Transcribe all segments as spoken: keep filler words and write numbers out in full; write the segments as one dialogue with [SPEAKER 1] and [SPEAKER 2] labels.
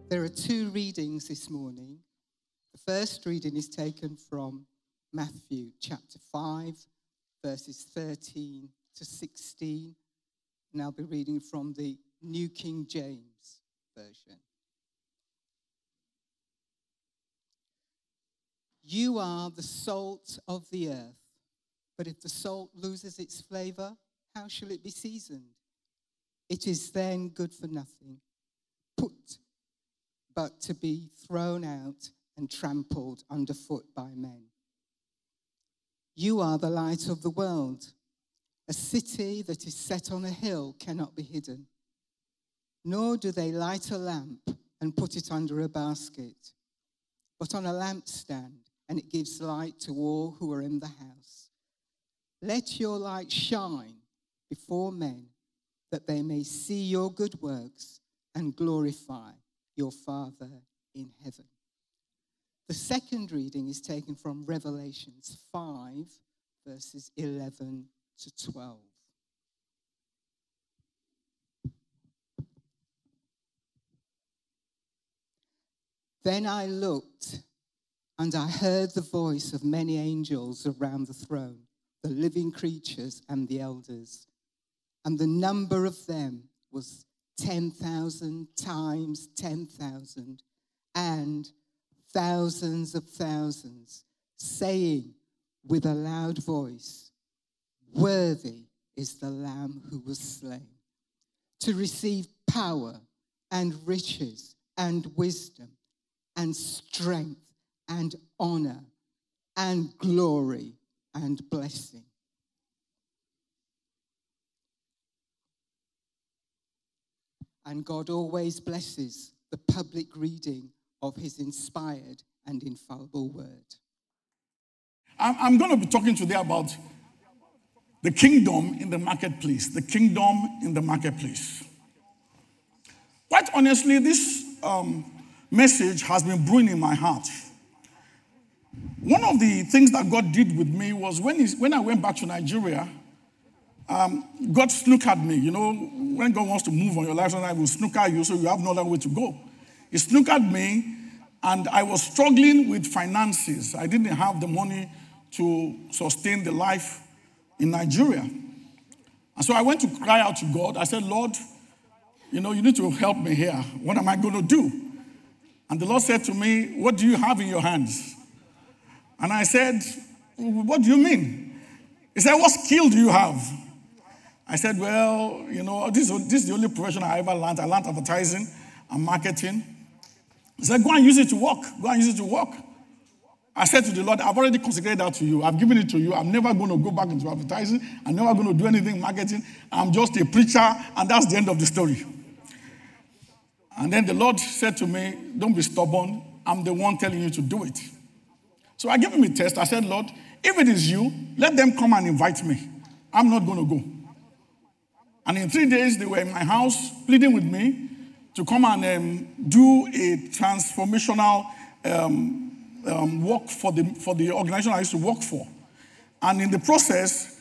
[SPEAKER 1] There are two readings this morning. The first reading is taken from Matthew chapter five, verses thirteen to sixteen. And I'll be reading from the New King James Version. You are the salt of the earth, but if the salt loses its flavor, how shall it be seasoned? It is then good for nothing, put but to be thrown out and trampled underfoot by men. You are the light of the world. A city that is set on a hill cannot be hidden. Nor do they light a lamp and put it under a basket, but on a lampstand, and it gives light to all who are in the house. Let your light shine before men, that they may see your good works and glorify your Father in heaven. The second reading is taken from Revelations five, verses eleven to twelve. Then I looked, and I heard the voice of many angels around the throne, the living creatures and the elders. And the number of them was ten thousand times ten thousand, and thousands of thousands, saying with a loud voice, worthy is the Lamb who was slain, to receive power and riches and wisdom and strength and honor and glory and blessing. And God always blesses the public reading of his inspired and infallible word.
[SPEAKER 2] I'm going to be talking today about the kingdom in the marketplace. The kingdom in the marketplace. Quite honestly, this um, message has been brewing in my heart. One of the things that God did with me was when, he, when I went back to Nigeria, um, God snookered me. You know, when God wants to move on your life, sometimes he will snooker you so you have no other way to go. He snookered me, and I was struggling with finances. I didn't have the money to sustain the life in Nigeria. And so I went to cry out to God. I said, Lord, you know, you need to help me here. What am I going to do? And the Lord said to me, what do you have in your hands? And I said, what do you mean? He said, what skill do you have? I said, well, you know, this, this is the only profession I ever learned. I learned advertising and marketing. He said, go and use it to work. Go and use it to work. I said to the Lord, I've already consecrated that to you. I've given it to you. I'm never going to go back into advertising. I'm never going to do anything in marketing. I'm just a preacher, and that's the end of the story. And then the Lord said to me, don't be stubborn. I'm the one telling you to do it. So I gave him a test. I said, Lord, if it is you, let them come and invite me. I'm not going to go. And in three days, they were in my house pleading with me to come and um, do a transformational um, um, work for the, for the organization I used to work for. And in the process,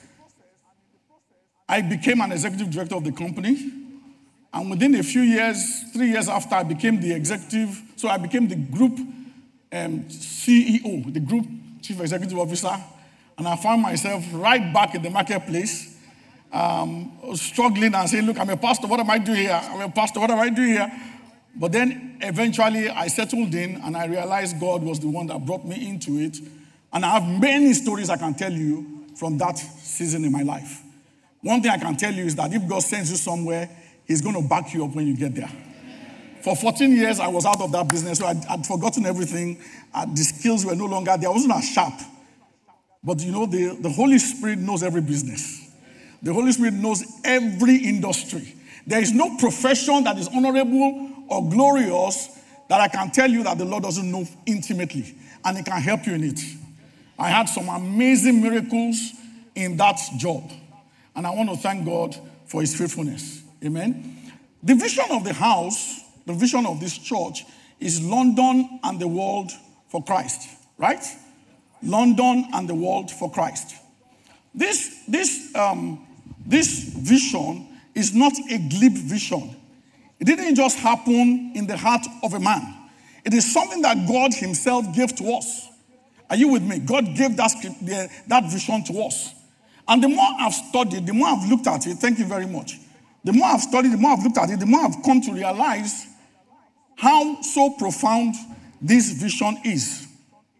[SPEAKER 2] I became an executive director of the company. And within a few years, three years after, I became the executive. So I became the group um, C E O, the group chief executive officer. And I found myself right back in the marketplace, um, struggling and saying, look, I'm a pastor. What am I doing here? I'm a pastor. What am I doing here? But then eventually I settled in, and I realized God was the one that brought me into it. And I have many stories I can tell you from that season in my life. One thing I can tell you is that if God sends you somewhere, he's going to back you up when you get there. For fourteen years, I was out of that business, so I'd, I'd forgotten everything. Uh, the skills were no longer there. I wasn't as sharp. But you know, the, the Holy Spirit knows every business. The Holy Spirit knows every industry. There is no profession that is honorable or glorious that I can tell you that the Lord doesn't know intimately, and he can help you in it. I had some amazing miracles in that job, and I want to thank God for his faithfulness. Amen. The vision of the house, the vision of this church, is London and the world for Christ, right? London and the world for Christ. This, this, um, this vision is not a glib vision. It didn't just happen in the heart of a man. It is something that God himself gave to us. Are you with me? God gave that, script, that vision to us. And the more I've studied, the more I've looked at it, thank you very much. The more I've studied, the more I've looked at it, the more I've come to realize how so profound this vision is.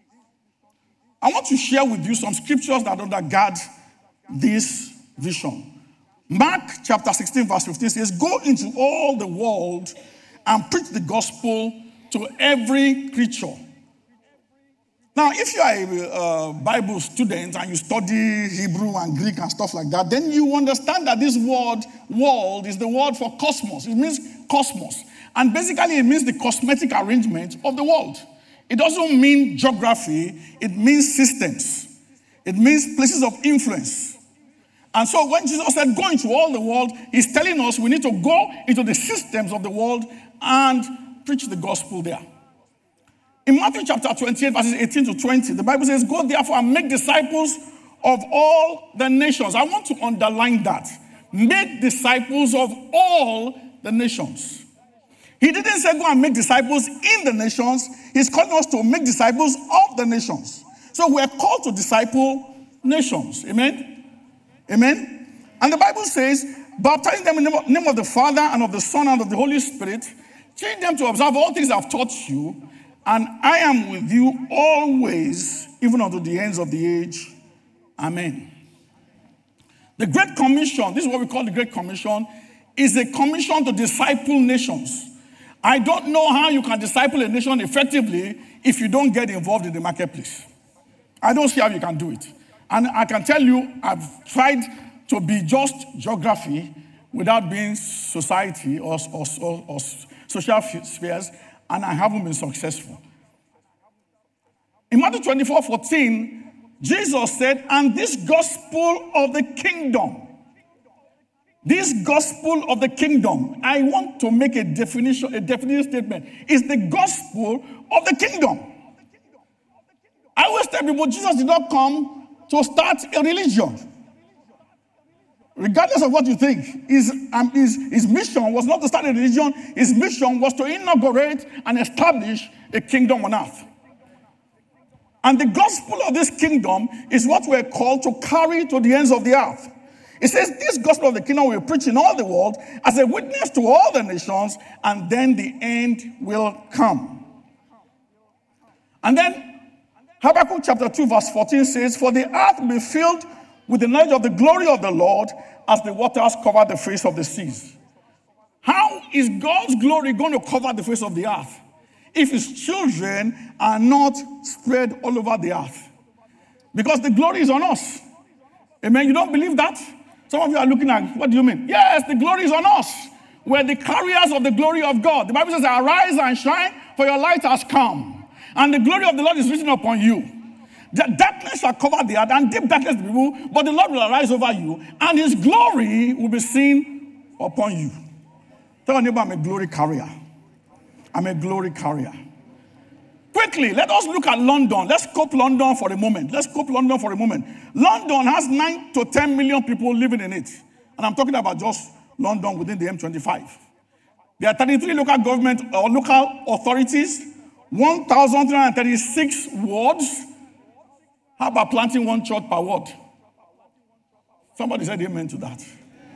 [SPEAKER 2] I want to share with you some scriptures that undergird this vision. Mark chapter sixteen verse fifteen says, go into all the world and preach the gospel to every creature. Now, if you are a uh, Bible student and you study Hebrew and Greek and stuff like that, then you understand that this word, world, is the word for cosmos. It means cosmos. And basically, it means the cosmetic arrangement of the world. It doesn't mean geography. It means systems. It means places of influence. And so when Jesus said, go into all the world, he's telling us we need to go into the systems of the world and preach the gospel there. In Matthew chapter twenty-eight, verses eighteen to twenty, the Bible says, go therefore and make disciples of all the nations. I want to underline that. Make disciples of all the nations. He didn't say go and make disciples in the nations. He's calling us to make disciples of the nations. So we're called to disciple nations. Amen? Amen? And the Bible says, baptizing them in the name of the Father and of the Son and of the Holy Spirit, teach them to observe all things I've taught you, and I am with you always, even unto the ends of the age. Amen. The Great Commission, this is what we call the Great Commission, is a commission to disciple nations. I don't know how you can disciple a nation effectively if you don't get involved in the marketplace. I don't see how you can do it. And I can tell you, I've tried to be just geography without being society or, or, or, or social spheres, and I haven't been successful. In Matthew twenty-four fourteen, Jesus said, and this gospel of the kingdom, this gospel of the kingdom, I want to make a definition, a definitive statement, is the gospel of the kingdom. I always tell people, Jesus did not come to start a religion. Regardless of what you think, his, um, his, his mission was not to start a religion. His mission was to inaugurate and establish a kingdom on earth. And the gospel of this kingdom is what we're called to carry to the ends of the earth. It says this gospel of the kingdom will preach in all the world as a witness to all the nations, and then the end will come. And then Habakkuk chapter two verse fourteen says, for the earth will be filled with the knowledge of the glory of the Lord as the waters cover the face of the seas. How is God's glory going to cover the face of the earth if his children are not spread all over the earth? Because the glory is on us. Amen. You don't believe that? Some of you are looking at, what do you mean? Yes, the glory is on us. We're the carriers of the glory of God. The Bible says, arise and shine, for your light has come. And the glory of the Lord is risen upon you. The darkness shall cover the earth, and deep darkness the people, but the Lord will arise over you, and his glory will be seen upon you. Tell your neighbor, I'm a glory carrier. I'm a glory carrier. Quickly, let us look at London. Let's scope London for a moment. Let's scope London for a moment. London has nine to ten million people living in it. And I'm talking about just London within the M twenty-five. There are thirty-three local government or local authorities, one thousand three hundred thirty-six wards. How about planting one church per ward? Somebody said amen to that.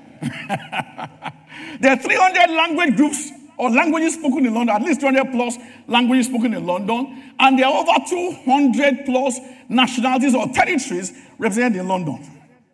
[SPEAKER 2] There are three hundred language groups or languages spoken in London, at least two hundred plus languages spoken in London, and there are over two hundred plus nationalities or territories represented in London.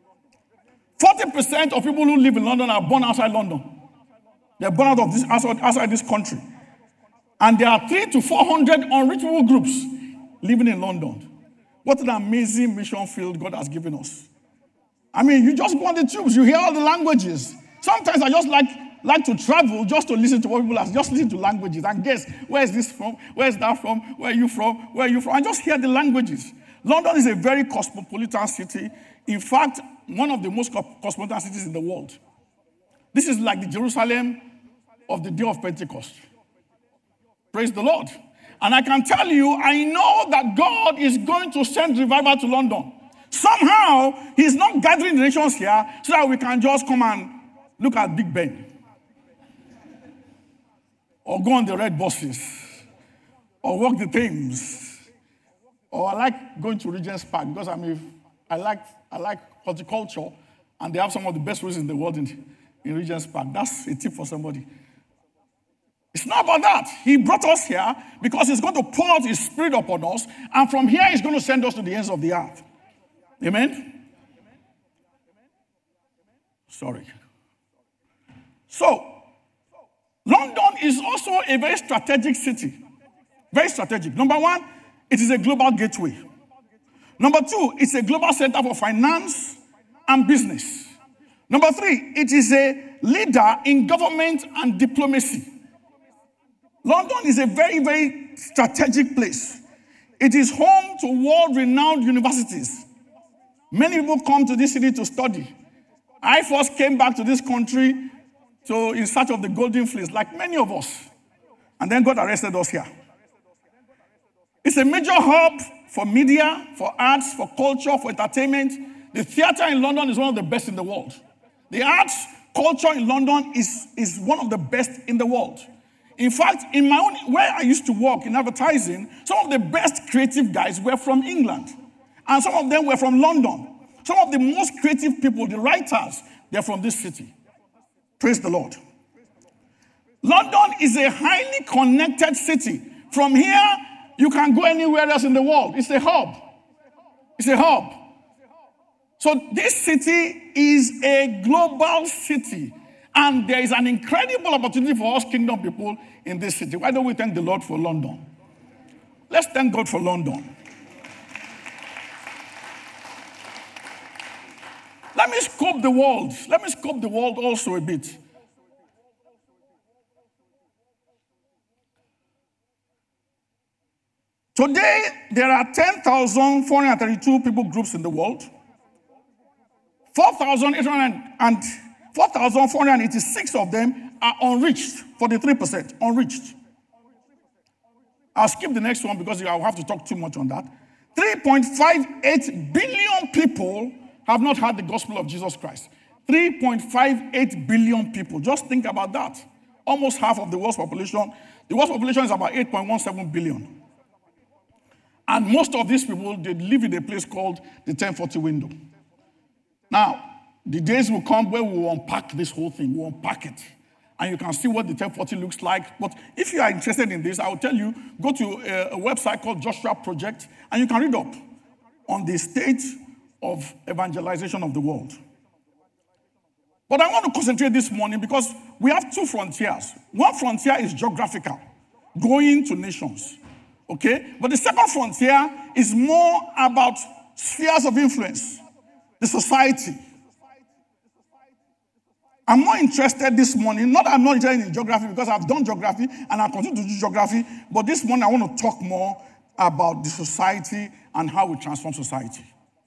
[SPEAKER 2] forty percent of people who live in London are born outside London. They're born out of this, outside, outside this country. And there are three to four hundred unreachable groups living in London. What an amazing mission field God has given us. I mean, you just go on the tubes, you hear all the languages. Sometimes I just like, like to travel just to listen to what people are, just listen to languages and guess, where is this from? Where is that from? Where are you from? Where are you from? And just hear the languages. London is a very cosmopolitan city. In fact, one of the most cosmopolitan cities in the world. This is like the Jerusalem of the day of Pentecost. Praise the Lord. And I can tell you, I know that God is going to send revival to London. Somehow, he's not gathering the nations here so that we can just come and look at Big Ben. or go on the red buses, or walk the Thames, or I like going to Regent's Park because I'm a, I like I like horticulture, and they have some of the best roads in the world in, in Regent's Park. That's a tip for somebody. It's not about that. He brought us here because he's going to pour out his spirit upon us, and from here he's going to send us to the ends of the earth. Amen? Sorry. So, London is also a very strategic city. Very strategic. Number one, it is a global gateway. Number two, it's a global center for finance and business. Number three, it is a leader in government and diplomacy. London is a very, very strategic place. It is home to world-renowned universities. Many people come to this city to study. I first came back to this country to, in search of the golden fleece, like many of us. And then God arrested us here. It's a major hub for media, for arts, for culture, for entertainment. The theater in London is one of the best in the world. The arts, culture in London is, is one of the best in the world. In fact, in my own, where I used to work in advertising, some of the best creative guys were from England. And some of them were from London. Some of the most creative people, the writers, they're from this city. Praise the Lord. London is a highly connected city. From here, you can go anywhere else in the world. It's a hub. It's a hub. So this city is a global city. And there is an incredible opportunity for us kingdom people in this city. Why don't we thank the Lord for London? Let's thank God for London. Let me scope the world. Let me scope the world also a bit. Today, there are ten thousand four hundred thirty-two people groups in the world. four thousand four hundred eighty-six of them are unreached, forty-three percent unreached. I'll skip the next one because I'll have to talk too much on that. three point five eight billion people have not heard the gospel of Jesus Christ. three point five eight billion people. Just think about that. Almost half of the world's population. The world's population is about eight point one seven billion. And most of these people, they live in a place called the ten forty window. Now, the days will come where we will unpack this whole thing. We'll unpack it. And you can see what the ten forty looks like. But if you are interested in this, I will tell you, go to a, a website called Joshua Project, and you can read up on the state of evangelization of the world. But I want to concentrate this morning because we have two frontiers. One frontier is geographical, going to nations. Okay? But the second frontier is more about spheres of influence, the society. I'm more interested this morning, not that I'm not interested in geography because I've done geography and I continue to do geography, but this morning I want to talk more about the society and how we transform society.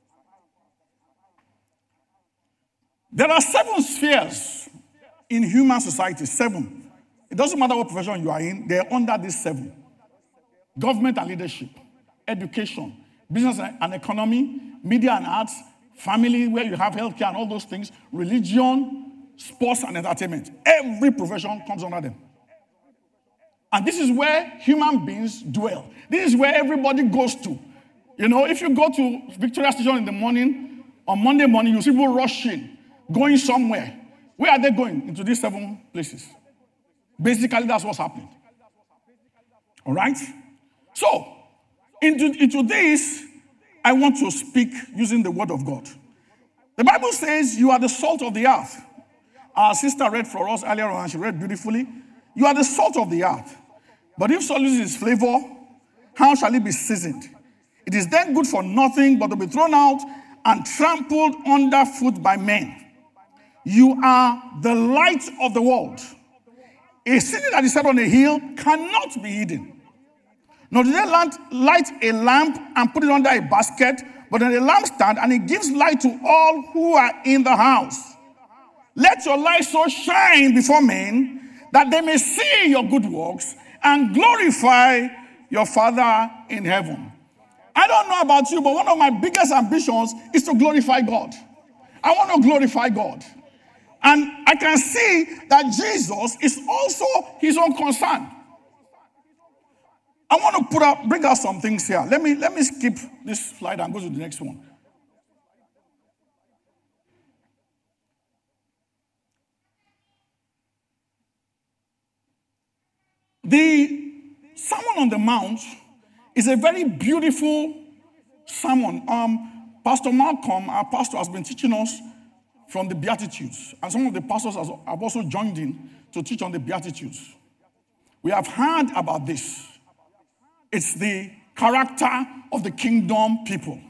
[SPEAKER 2] There are seven spheres in human society, seven. It doesn't matter what profession you are in, they're under these seven. Government and leadership, education, business and economy, media and arts, family where you have healthcare and all those things, religion, sports and entertainment. Every profession comes under them. And this is where human beings dwell. This is where everybody goes to. You know, if you go to Victoria Station in the morning, on Monday morning, you see people rushing, going somewhere. Where are they going? Into these seven places. Basically, that's what's happening. All right? So, into, into this, I want to speak using the word of God. The Bible says you are the salt of the earth. Our sister read for us earlier on, and she read beautifully. You are the salt of the earth. But if salt loses its flavor, how shall it be seasoned? It is then good for nothing but to be thrown out and trampled underfoot by men. You are the light of the world. A city that is set on a hill cannot be hidden. Nor do they light a lamp and put it under a basket, but on a lampstand, and it gives light to all who are in the house. Let your light so shine before men that they may see your good works and glorify your Father in heaven. I don't know about you, but one of my biggest ambitions is to glorify God. I want to glorify God. And I can see that Jesus is also his own concern. I want to put up, bring out some things here. Let me, let me skip this slide and go to the next one. The Sermon on the Mount is a very beautiful sermon. Um, Pastor Malcolm, our pastor, has been teaching us from the Beatitudes. And some of the pastors have also joined in to teach on the Beatitudes. We have heard about this. It's the character of the kingdom people.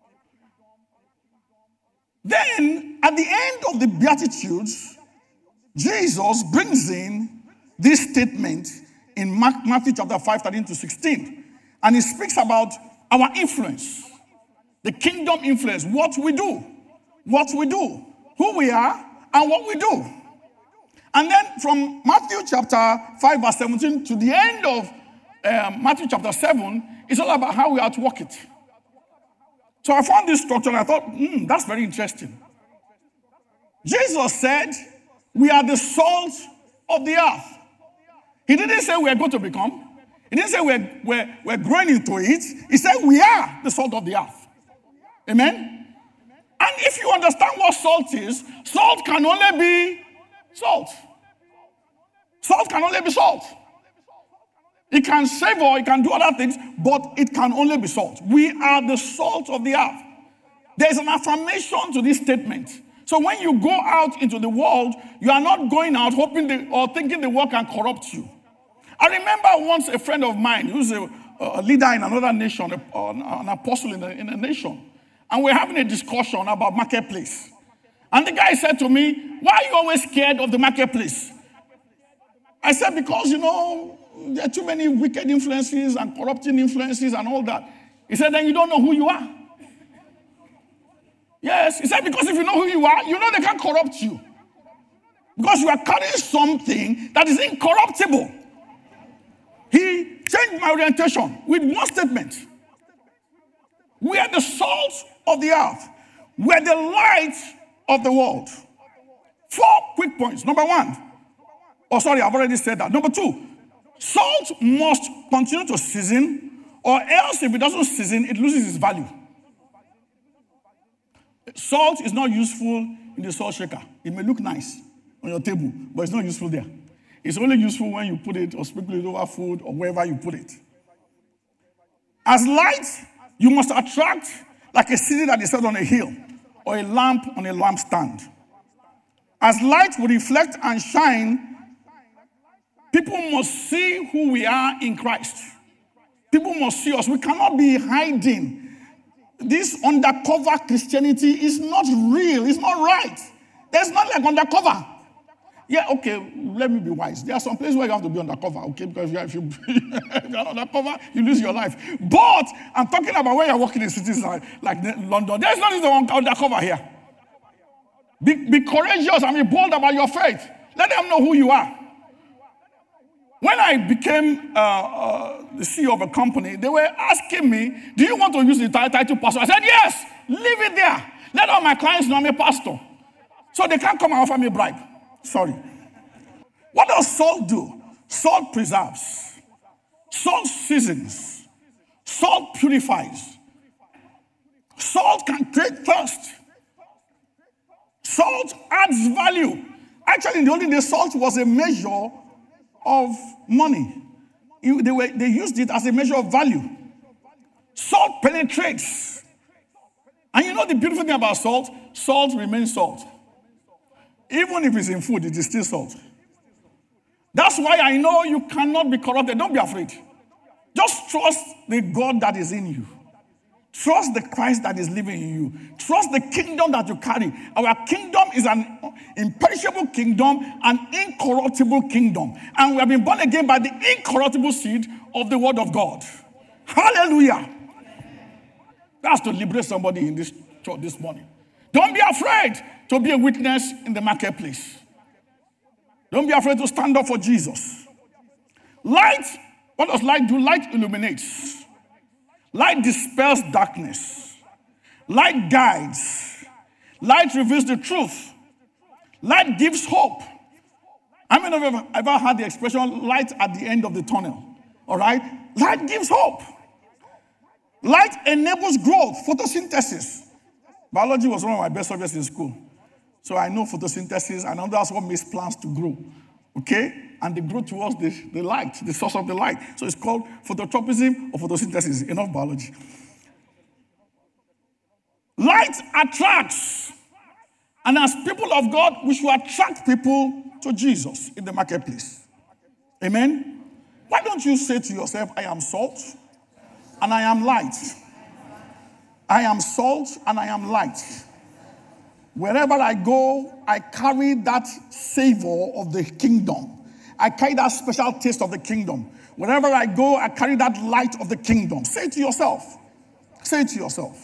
[SPEAKER 2] Then, at the end of the Beatitudes, Jesus brings in this statement in Matthew chapter five, thirteen to sixteen. And he speaks about our influence, the kingdom influence, what we do, what we do, who we are, and what we do. And then from Matthew chapter five, verse seventeen to the end of um, Matthew chapter seven, it's all about how we are to work it. So I found this structure and I thought, hmm, that's very interesting. Jesus said, we are the salt of the earth. He didn't say we are going to become. He didn't say we're, we're, we're growing into it. He said we are the salt of the earth. Amen? And if you understand what salt is, salt can only be salt. Salt can only be salt. It can savor, it can do other things, but it can only be salt. We are the salt of the earth. There's an affirmation to this statement. So when you go out into the world, you are not going out hoping the, or thinking the world can corrupt you. I remember once a friend of mine who's a, a leader in another nation, a, an apostle in a, in a nation, and we're having a discussion about marketplace. And the guy said to me, why are you always scared of the marketplace? I said, because, you know, there are too many wicked influences and corrupting influences and all that. He said, then you don't know who you are. Yes, he said, because if you know who you are, you know they can't corrupt you. Because you are carrying something that is incorruptible. He changed my orientation with one statement. We are the salt of the earth. We are the light of the world. Four quick points. Number one. Oh, sorry, I've already said that. Number two. Salt must continue to season, or else if it doesn't season, it loses its value. Salt is not useful in the salt shaker. It may look nice on your table, but it's not useful there. It's only useful when you put it or sprinkle it over food or wherever you put it. As light, you must attract like a city that is set on a hill or a lamp on a lampstand. As light will reflect and shine, people must see who we are in Christ. People must see us. We cannot be hiding. This undercover Christianity is not real. It's not right. There's not like undercover. Yeah, okay, let me be wise. There are some places where you have to be undercover, okay? Because if, you, if you're undercover, you lose your life. But I'm talking about when you're working in cities like, like London. There's nothing undercover here. Be, be courageous and be bold about your faith. Let them know who you are. When I became uh, uh, the C E O of a company, they were asking me, do you want to use the title pastor? I said, yes, leave it there. Let all my clients know I'm a pastor. So they can't come and offer me a bribe. Sorry. What does salt do? Salt preserves. Salt seasons. Salt purifies. Salt can create thirst. Salt adds value. Actually, in the olden days, salt was a measure of money. They, were, they used it as a measure of value. Salt penetrates. And you know the beautiful thing about salt? Salt remains salt. Even if it's in food, it is still salt. That's why I know you cannot be corrupted. Don't be afraid. Just trust the God that is in you. Trust the Christ that is living in you. Trust the kingdom that you carry. Our kingdom is an imperishable kingdom, an incorruptible kingdom. And we have been born again by the incorruptible seed of the word of God. Hallelujah. That's to liberate somebody in this church this morning. Don't be afraid to be a witness in the marketplace. Don't be afraid to stand up for Jesus. Light, what does light do? Light illuminates. Light dispels darkness. Light guides. Light reveals the truth. Light gives hope. How many of you have ever heard the expression light at the end of the tunnel? All right? Light gives hope. Light enables growth, photosynthesis. Biology was one of my best subjects in school. So I know photosynthesis, and I know that's what makes plants to grow. Okay? And they grow towards the, the light, the source of the light. So it's called phototropism or photosynthesis. Enough biology. Light attracts. And as people of God, we should attract people to Jesus in the marketplace. Amen? Why don't you say to yourself, I am salt and I am light. I am salt and I am light. Wherever I go, I carry that savor of the kingdom. I carry that special taste of the kingdom. Wherever I go, I carry that light of the kingdom. Say it to yourself. Say it to yourself.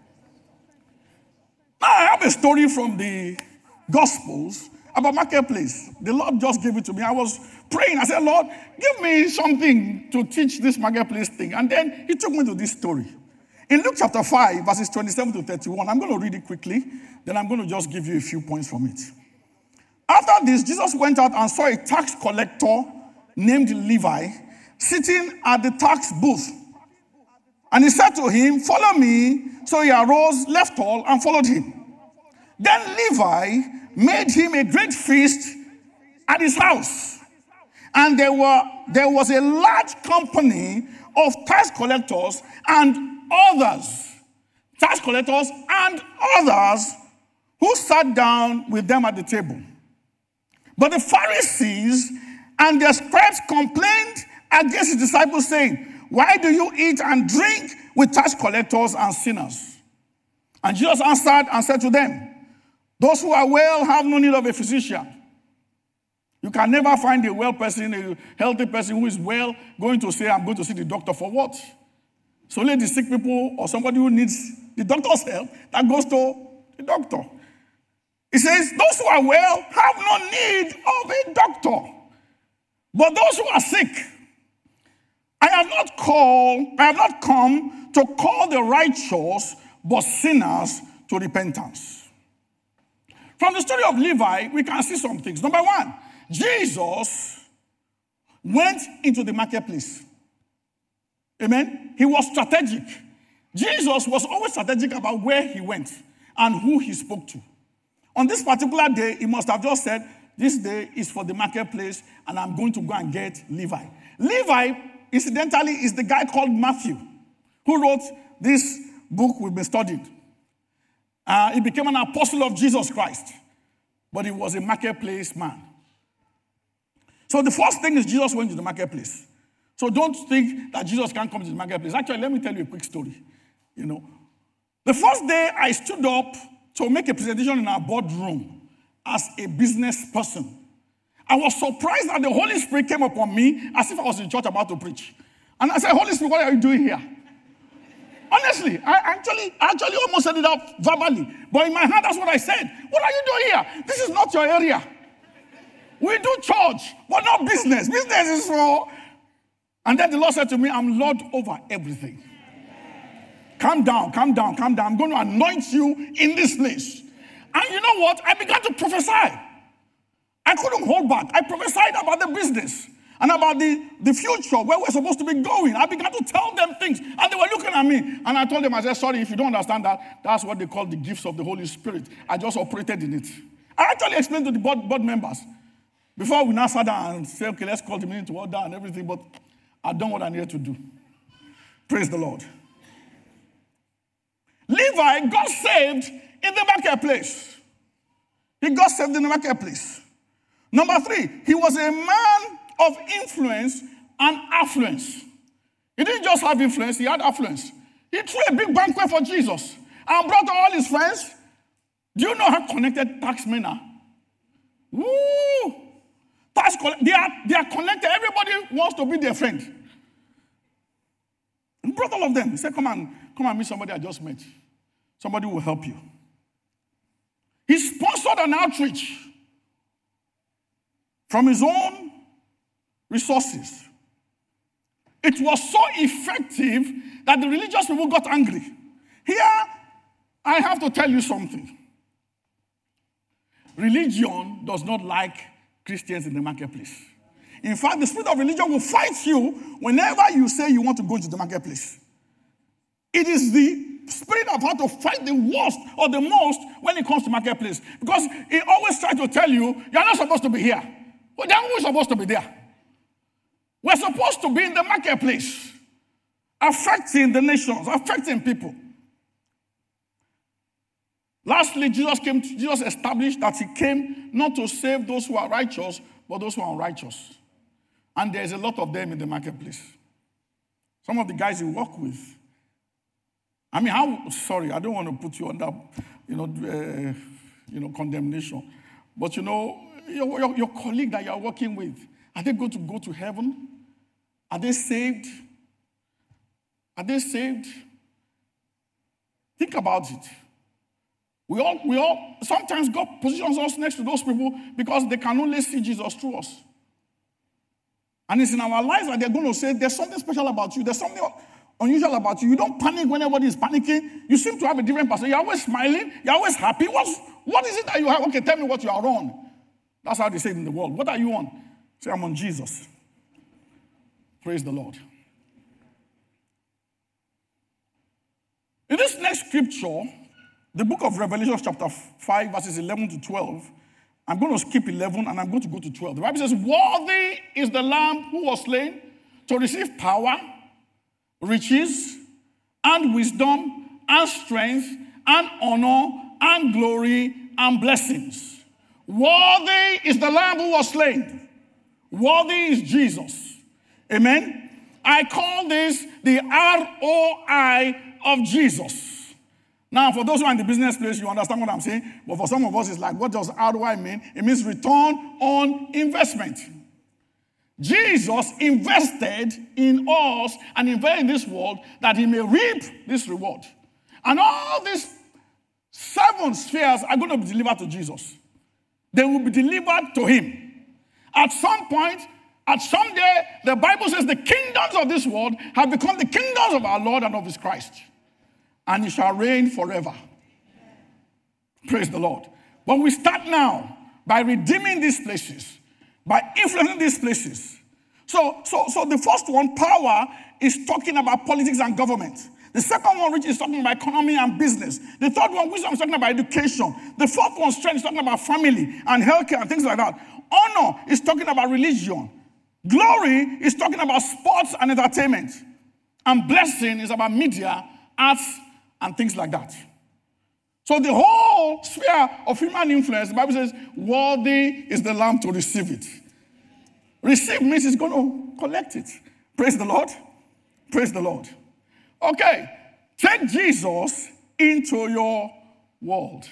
[SPEAKER 2] Now, I have a story from the Gospels about marketplace. The Lord just gave it to me. I was praying. I said, Lord, give me something to teach this marketplace thing. And then he took me to this story. In Luke chapter five, verses twenty-seven to thirty-one, I'm going to read it quickly. Then I'm going to just give you a few points from it. After this, Jesus went out and saw a tax collector named Levi sitting at the tax booth. And he said to him, follow me. So he arose, left all, and followed him. Then Levi made him a great feast at his house. And there were there was a large company of tax collectors and others, tax collectors and others who sat down with them at the table. But the Pharisees and their scribes complained against his disciples, saying, why do you eat and drink with tax collectors and sinners? And Jesus answered and said to them, those who are well have no need of a physician. You can never find a well person, a healthy person who is well, going to say, I'm going to see the doctor for what? So only the sick people or somebody who needs the doctor's help that goes to the doctor. He says, those who are well have no need of a doctor, but those who are sick. I have not called, I have not come to call the righteous, but sinners to repentance. From the story of Levi, we can see some things. Number one, Jesus went into the marketplace. Amen? He was strategic. Jesus was always strategic about where he went and who he spoke to. On this particular day, he must have just said, this day is for the marketplace, and I'm going to go and get Levi. Levi, incidentally, is the guy called Matthew, who wrote this book we've been studying. Uh, he became an apostle of Jesus Christ, but he was a marketplace man. So the first thing is Jesus went to the marketplace. So don't think that Jesus can't come to the marketplace. Actually, let me tell you a quick story. You know, the first day I stood up to make a presentation in our boardroom as a business person, I was surprised that the Holy Spirit came upon me as if I was in church about to preach. And I said, Holy Spirit, what are you doing here? Honestly, I actually, I actually almost said it out verbally. But in my heart, that's what I said. What are you doing here? This is not your area. We do church, but not business. Business is for... And then the Lord said to me, I'm Lord over everything. Calm down, calm down, calm down. I'm going to anoint you in this place. And you know what? I began to prophesy. I couldn't hold back. I prophesied about the business and about the, the future, where we're supposed to be going. I began to tell them things, and they were looking at me. And I told them, I said, sorry, if you don't understand that, that's what they call the gifts of the Holy Spirit. I just operated in it. I actually explained to the board, board members. Before we now sat down and said, okay, let's call the meeting to order and everything, but I've done what I needed to do. Praise the Lord. Levi got saved in the marketplace. He got saved in the marketplace. Number three, he was a man of influence and affluence. He didn't just have influence, he had affluence. He threw a big banquet for Jesus and brought all his friends. Do you know how connected taxmen are? Woo! Tax coll- they, are, they are connected. Everybody wants to be their friend. He brought all of them. He said, come and, come and meet somebody I just met. Somebody will help you. He sponsored an outreach from his own resources. It was so effective that the religious people got angry. Here, I have to tell you something. religion does not like Christians in the marketplace. In fact, the spirit of religion will fight you whenever you say you want to go into the marketplace. It is the spirit of how to fight the worst or the most when it comes to marketplace. Because it always tries to tell you, you're not supposed to be here. Well, then who's supposed to be there? We're supposed to be in the marketplace, affecting the nations, affecting people. Lastly, Jesus came. To, Jesus established that he came not to save those who are righteous, but those who are unrighteous. And there's a lot of them in the marketplace. Some of the guys you work with. I mean, how? Sorry, I don't want to put you under, you know, uh, you know, condemnation. But you know, your, your, your colleague that you are working with, are they going to go to heaven? Are they saved? Are they saved? Think about it. We all, we all, sometimes God positions us next to those people because they can only see Jesus through us. And it's in our lives that they're going to say, there's something special about you. There's something unusual about you. You don't panic when everybody is panicking. You seem to have a different person. You're always smiling. You're always happy. What's, what is it that you have? Okay, tell me what you are on. That's how they say it in the world. What are you on? Say, I'm on Jesus. Praise the Lord. In this next scripture, the book of Revelation chapter five, verses eleven to twelve, I'm going to skip eleven and I'm going to go to twelve. The Bible says, worthy is the Lamb who was slain to receive power, riches, and wisdom, and strength, and honor, and glory, and blessings. Worthy is the Lamb who was slain. Worthy is Jesus. Amen? I call this the R O I of Jesus. Now, for those who are in the business place, you understand what I'm saying. But for some of us, it's like, what does R O I mean? It means return on investment. Jesus invested in us and invested in this world that he may reap this reward. And all these seven spheres are going to be delivered to Jesus. They will be delivered to him. At some point, at some day, the Bible says the kingdoms of this world have become the kingdoms of our Lord and of his Christ. And he shall reign forever. Praise the Lord. But we start now by redeeming these places, by influencing these places. So, so, so the first one, power, is talking about politics and government. The second one, which is talking about economy and business. The third one, wisdom, is talking about education. The fourth one, strength, is talking about family and healthcare and things like that. Honor is talking about religion. Glory is talking about sports and entertainment. And blessing is about media, arts, and things like that. So the whole sphere of human influence, the Bible says, worthy is the Lamb to receive it. Receive means he's going to collect it. Praise the Lord. Praise the Lord. Okay, take Jesus into your world.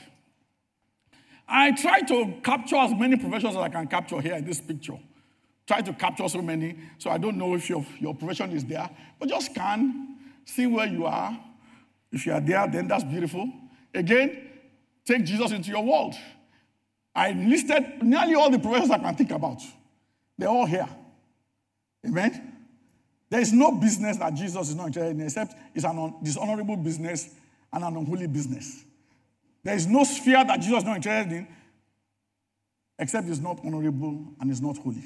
[SPEAKER 2] I try to capture as many professions as I can capture here in this picture. Try to capture so many, so I don't know if your, your profession is there, but just scan, see where you are. If you are there, then that's beautiful. Again, take Jesus into your world. I listed nearly all the professions I can think about. They're all here. Amen? There is no business that Jesus is not interested in except it's an dishonorable business and an unholy business. There is no sphere that Jesus is not interested in except it's not honorable and it's not holy.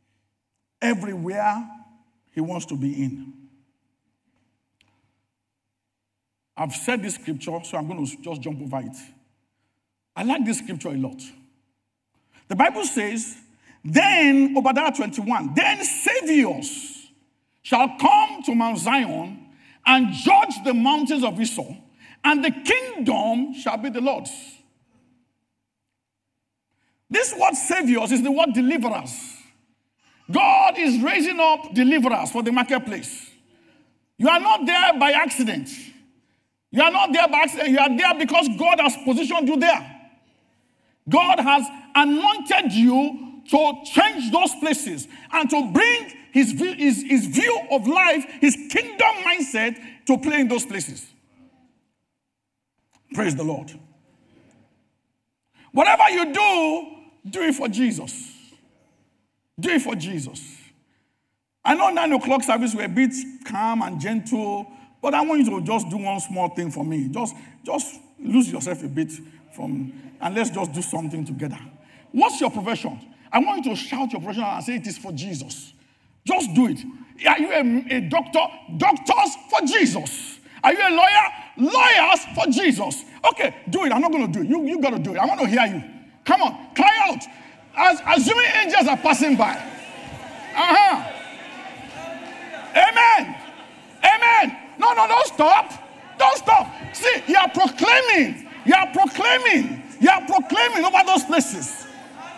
[SPEAKER 2] Everywhere he wants to be in. I've said this scripture, so I'm going to just jump over it. I like this scripture a lot. The Bible says, then, Obadiah twenty-one, then saviors shall come to Mount Zion and judge the mountains of Esau, and the kingdom shall be the Lord's. This word saviors is the word deliverers. God is raising up deliverers for the marketplace. You are not there by accident. You are not there by accident. You are there because God has positioned you there. God has anointed you to change those places and to bring his, his, his view of life, his kingdom mindset to play in those places. Praise the Lord. Whatever you do, do it for Jesus. Do it for Jesus. I know nine o'clock service were a bit calm and gentle, but I want you to just do one small thing for me. Just, just lose yourself a bit from, and let's just do something together. What's your profession? I want you to shout your profession and say it is for Jesus. Just do it. Are you a, a doctor? Doctors for Jesus. Are you a lawyer? Lawyers for Jesus. Okay, do it. I'm not going to do it. You, you got to do it. I want to hear you. Come on, cry out. As assuming angels are passing by. Uh-huh. Amen. Amen. No, no, don't stop. Don't stop. See, you are proclaiming. You are proclaiming. You are proclaiming over those places.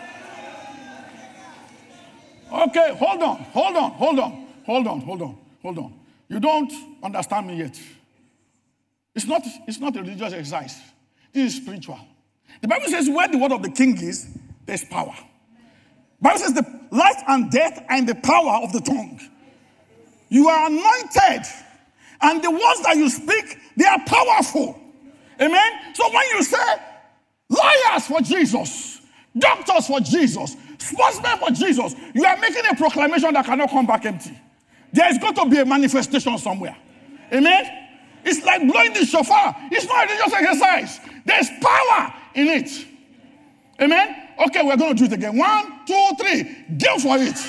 [SPEAKER 2] Okay, hold on, hold on, hold on, hold on, hold on, hold on. You don't understand me yet. It's not, it's not a religious exercise. This is spiritual. The Bible says where the word of the king is, there's power. The Bible says the life and death are in the power of the tongue. You are anointed. And the words that you speak, they are powerful. Amen? So when you say, lawyers for Jesus, doctors for Jesus, sportsmen for Jesus, you are making a proclamation that cannot come back empty. There is going to be a manifestation somewhere. Amen? It's like blowing the shofar. It's not a religious exercise. There's power in it. Amen? Okay, we're going to do it again. One, two, three. Go for it.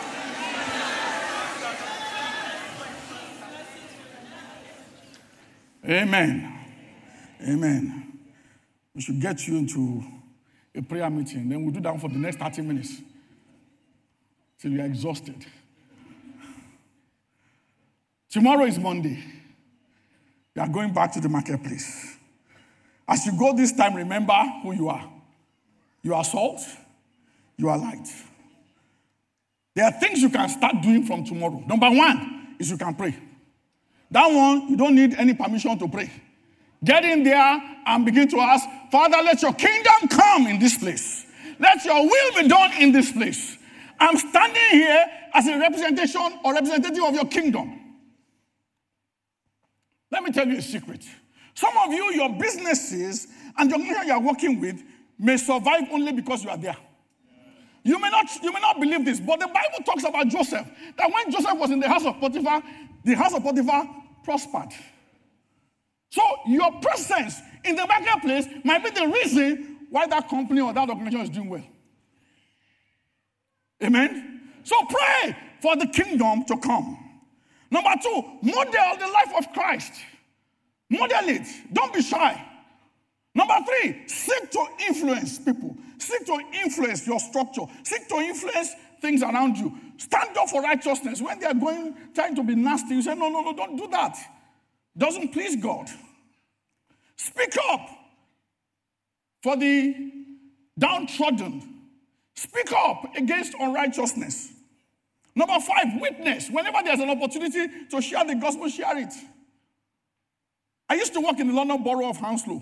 [SPEAKER 2] Amen. Amen. We should get you into a prayer meeting. Then we'll do that for the next thirty minutes. Till you're exhausted. Tomorrow is Monday. You are going back to the marketplace. As you go this time, remember who you are. You are salt. You are light. There are things you can start doing from tomorrow. Number one is you can pray. That one, you don't need any permission to pray. Get in there and begin to ask, Father, let your kingdom come in this place. Let your will be done in this place. I'm standing here as a representation or representative of your kingdom. Let me tell you a secret. Some of you, your businesses and the organization you are working with may survive only because you are there. You may not, you may not believe this, but the Bible talks about Joseph. That when Joseph was in the house of Potiphar, the house of Potiphar prospered. So your presence in the marketplace might be the reason why that company or that organization is doing well. Amen? So pray for the kingdom to come. Number two, model the life of Christ. Model it. Don't be shy. Number three, seek to influence people. Seek to influence your structure. Seek to influence things around you. Stand up for righteousness. When they are going, trying to be nasty, you say, no, no, no, don't do that. Doesn't please God. Speak up for the downtrodden. Speak up against unrighteousness. Number five, witness. Whenever there's an opportunity to share the gospel, share it. I used to work in the London Borough of Hounslow.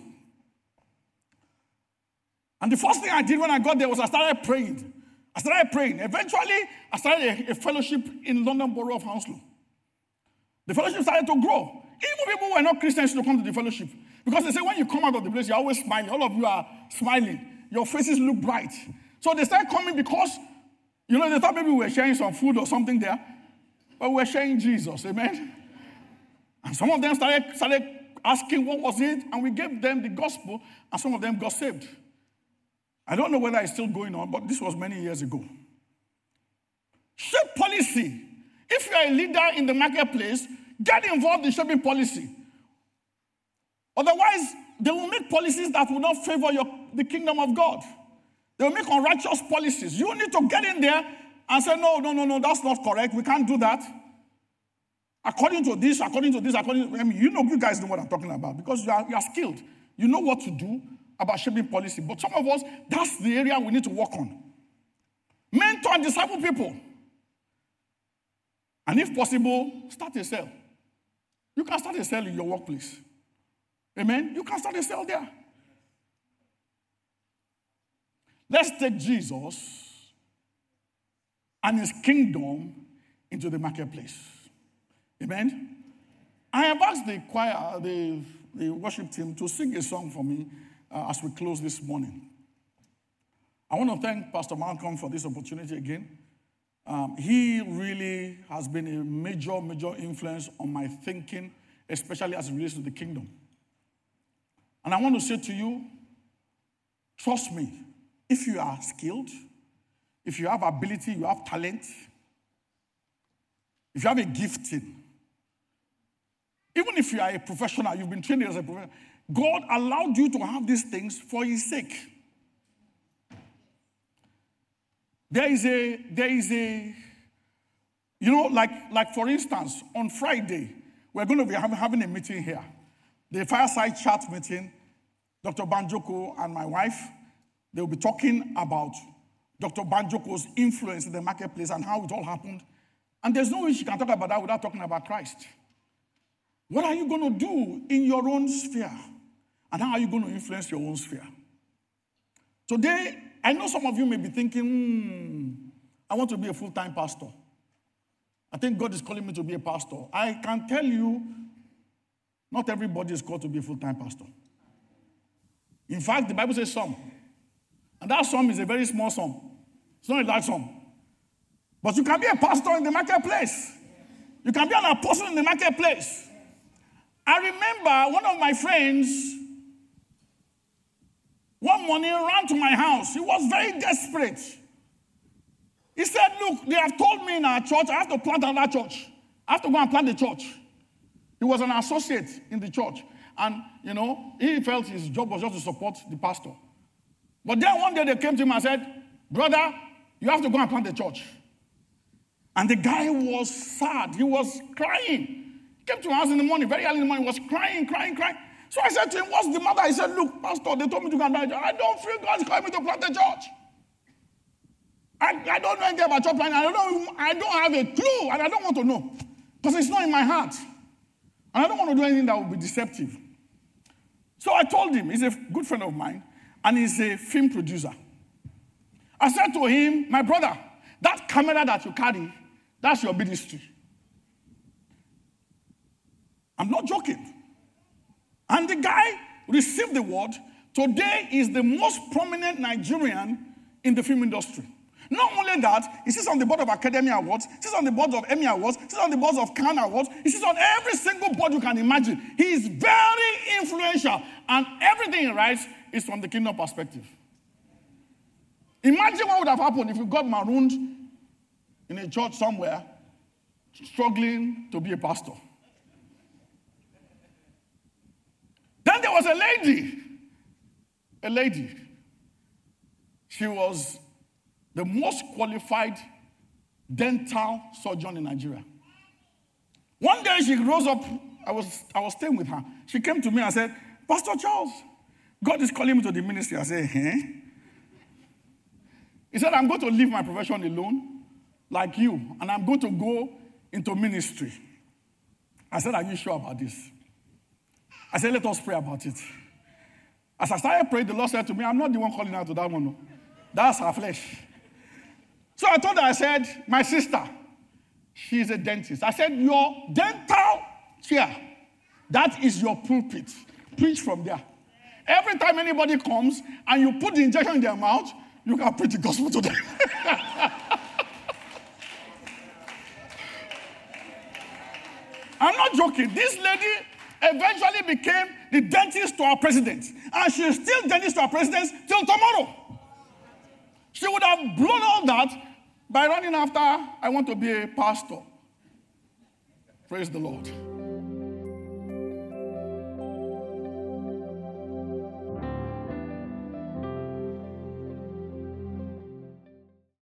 [SPEAKER 2] And the first thing I did when I got there was I started praying. I started praying. Eventually, I started a, a fellowship in London Borough of Hounslow. The fellowship started to grow. Even people who were not Christians to come to the fellowship. Because they say when you come out of the place, you're always smiling. All of you are smiling. Your faces look bright. So they started coming because, you know, they thought maybe we were sharing some food or something there. But we were sharing Jesus. Amen? And some of them started, started asking what was it. And we gave them the gospel. And some of them got saved. I don't know whether it's still going on, but this was many years ago. Shape policy. If you are a leader in the marketplace, get involved in shaping policy. Otherwise, they will make policies that will not favor your, the kingdom of God. They will make unrighteous policies. You need to get in there and say, no, no, no, no, that's not correct. We can't do that. According to this, according to this, according to, I mean, you know, you guys know what I'm talking about because you are, you are skilled. You know what to do about shaping policy. But some of us, that's the area we need to work on. Mentor and disciple people. And if possible, start a cell. You can start a cell in your workplace. Amen? You can start a cell there. Let's take Jesus and his kingdom into the marketplace. Amen? I have asked the choir, the, the worship team to sing a song for me uh, as we close this morning. I want to thank Pastor Malcolm for this opportunity again. Um, he really has been a major, major influence on my thinking, especially as it relates to the kingdom. And I want to say to you, trust me, if you are skilled, if you have ability, you have talent, if you have a gifting, even if you are a professional, you've been trained as a professional, God allowed you to have these things for his sake. There is a, there is a, you know, like, like for instance, on Friday, we're going to be having, having a meeting here. The fireside chat meeting, Doctor Banjoko and my wife, they'll be talking about Doctor Banjoko's influence in the marketplace and how it all happened. And there's no way she can talk about that without talking about Christ. What are you going to do in your own sphere? And how are you going to influence your own sphere? Today, I know some of you may be thinking, hmm, I want to be a full-time pastor. I think God is calling me to be a pastor. I can tell you, not everybody is called to be a full-time pastor. In fact, the Bible says some. And that sum is a very small sum. It's not a large sum. But you can be a pastor in the marketplace. You can be an apostle in the marketplace. I remember one of my friends, one morning ran to my house. He was very desperate. He said, look, they have told me in our church, I have to plant another church. I have to go and plant the church. He was an associate in the church. And, you know, he felt his job was just to support the pastor. But then one day they came to him and said, brother, you have to go and plant the church. And the guy was sad. He was crying. He came to my house in the morning, very early in the morning, he was crying, crying, crying. So I said to him, what's the matter? He said, look, pastor, they told me to go and plant the church. I don't feel God's calling me to plant the church. I, I don't know anything about church planting. I don't, I don't have a clue, and I don't want to know. Because it's not in my heart. And I don't want to do anything that will be deceptive. So I told him, he's a good friend of mine, and he's a film producer. I said to him, my brother, that camera that you carry, that's your ministry. I'm not joking. And the guy received the word. Today is the most prominent Nigerian in the film industry. Not only that, he sits on the board of Academy Awards, he sits on the board of Emmy Awards, he sits on the board of Cannes Awards, he sits on every single board you can imagine. He is very influential, and everything he writes is from the kingdom perspective. Imagine what would have happened if you got marooned in a church somewhere, struggling to be a pastor. Then there was a lady, a lady. She was the most qualified dental surgeon in Nigeria. One day she rose up, I was, I was staying with her. She came to me and said, Pastor Charles, God is calling me to the ministry. I said, eh? He said, I'm going to leave my profession alone, like you, and I'm going to go into ministry. I said, are you sure about this? I said, let us pray about it. As I started praying, the Lord said to me, I'm not the one calling out to that one. No. That's her flesh. So I told her, I said, my sister, she's a dentist. I said, your dental chair, that is your pulpit. Preach from there. Every time anybody comes and you put the injection in their mouth, you can preach the gospel to them. I'm not joking. This lady eventually became the dentist to our president. And she's still dentist to our president till tomorrow. She would have blown all that by running after, I want to be a pastor. Praise the Lord.